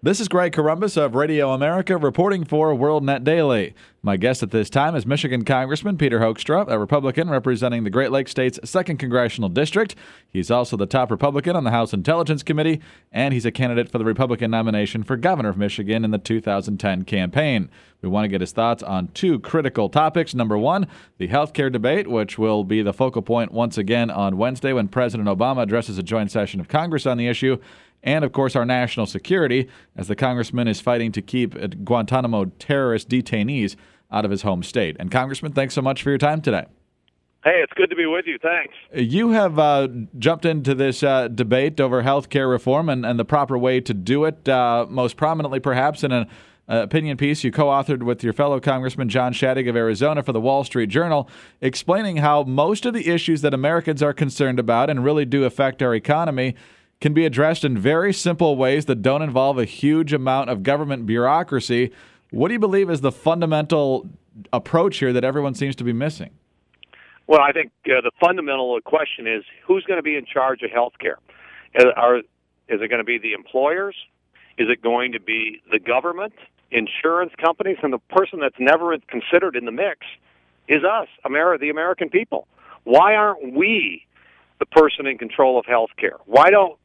This is Greg Corombos of Radio America reporting for WorldNet Daily. My guest at this time is Michigan Congressman Peter Hoekstra, a Republican representing the Great Lakes State's 2nd Congressional District. He's also the top Republican on the House Intelligence Committee, and he's a candidate for the Republican nomination for governor of Michigan in the 2010 campaign. We want to get his thoughts on two critical topics. Number one, the health care debate, which will be the focal point once again on Wednesday when President Obama addresses a joint session of Congress on the issue. And, of course, our national security, as the congressman is fighting to keep Guantanamo terrorist detainees out of his home state. And, Congressman, thanks so much for your time today. Hey, it's good to be with you. Thanks. You have jumped into this debate over health care reform and the proper way to do it, most prominently perhaps in an opinion piece you co-authored with your fellow Congressman John Shadegg of Arizona for the Wall Street Journal, explaining how most of the issues that Americans are concerned about and really do affect our economy can be addressed in very simple ways that don't involve a huge amount of government bureaucracy. What do you believe is the fundamental approach here that everyone seems to be missing? Well, I think the fundamental question is who's going to be in charge of health care? Is it going to be the employers? Is it going to be the government, insurance companies? And the person that's never considered in the mix is us, the American people. Why aren't we the person in control of health care? Why don't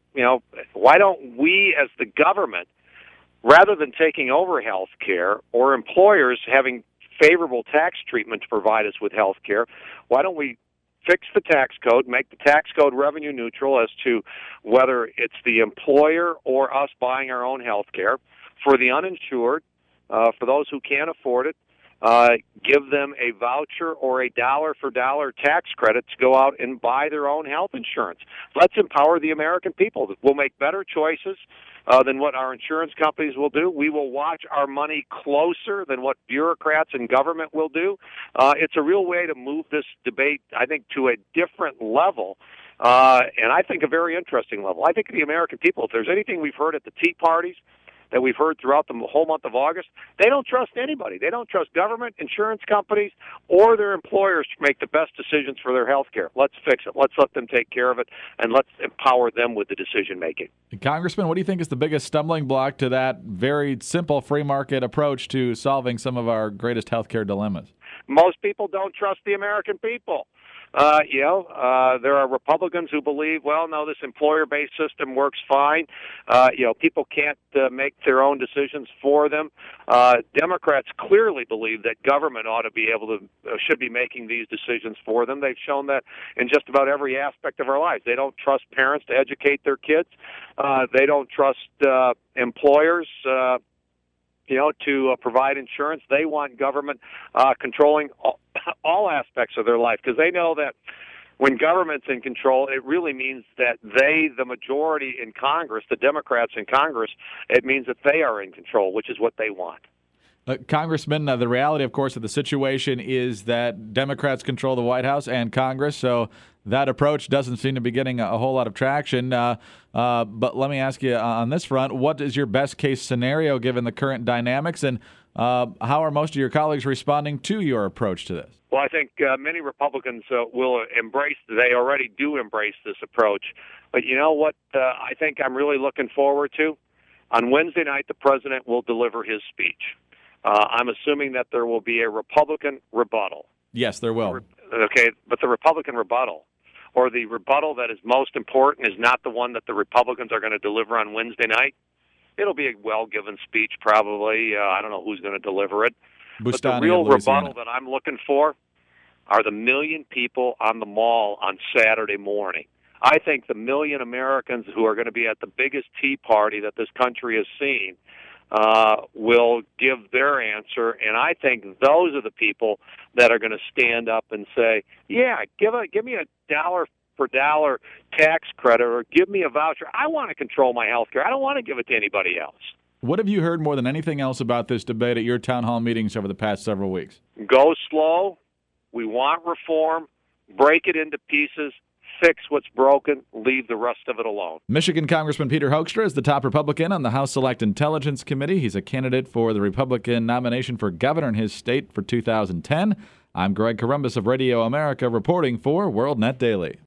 we as the government, rather than taking over health care or employers having favorable tax treatment to provide us with health care, why don't we fix the tax code, make the tax code revenue neutral as to whether it's the employer or us buying our own health care? For the uninsured, for those who can't afford it, give them a voucher or a dollar-for-dollar tax credit to go out and buy their own health insurance. Let's empower the American people. We'll make better choices than what our insurance companies will do. We will watch our money closer than what bureaucrats and government will do. It's a real way to move this debate, I think, to a different level, and I think a very interesting level. I think the American people, if there's anything we've heard at the tea parties, that we've heard throughout the whole month of August, they don't trust anybody. They don't trust government, insurance companies, or their employers to make the best decisions for their health care. Let's fix it. Let's let them take care of it, and let's empower them with the decision-making. Congressman, what do you think is the biggest stumbling block to that very simple free market approach to solving some of our greatest health care dilemmas? Most people don't trust the American people. There are Republicans who believe, well, no, this employer-based system works fine. People can't make their own decisions for them. Democrats clearly believe that government should be making these decisions for them. They've shown that in just about every aspect of our lives. They don't trust parents to educate their kids. They don't trust employers to provide insurance. They want government controlling all aspects of their life, because they know that when government's in control, it really means that the majority in Congress, the Democrats in Congress, it means that they are in control, which is what they want. Congressman, the reality, of course, of the situation is that Democrats control the White House and Congress, so that approach doesn't seem to be getting a whole lot of traction. But let me ask you on this front, what is your best-case scenario given the current dynamics, and how are most of your colleagues responding to your approach to this? Well, I think many Republicans will they already do embrace this approach. But you know what I think I'm really looking forward to? On Wednesday night, the president will deliver his speech. I'm assuming that there will be a Republican rebuttal. Yes, there will. Okay, but the Republican rebuttal, or the rebuttal that is most important, is not the one that the Republicans are going to deliver on Wednesday night. It'll be a well-given speech, probably. I don't know who's going to deliver it. But the real rebuttal that I'm looking for are the 1 million people on the mall on Saturday morning. I think the 1 million Americans who are going to be at the biggest tea party that this country has seen will give their answer, and I think those are the people that are going to stand up and say, yeah, give me a dollar-for-dollar tax credit, or give me a voucher. I want to control my health care. I don't want to give it to anybody else. What have you heard more than anything else about this debate at your town hall meetings over the past several weeks? Go slow. We want reform. Break it into pieces. Fix what's broken, leave the rest of it alone. Michigan Congressman Peter Hoekstra is the top Republican on the House Select Intelligence Committee. He's a candidate for the Republican nomination for governor in his state for 2010. I'm Greg Corombos of Radio America reporting for WorldNet Daily.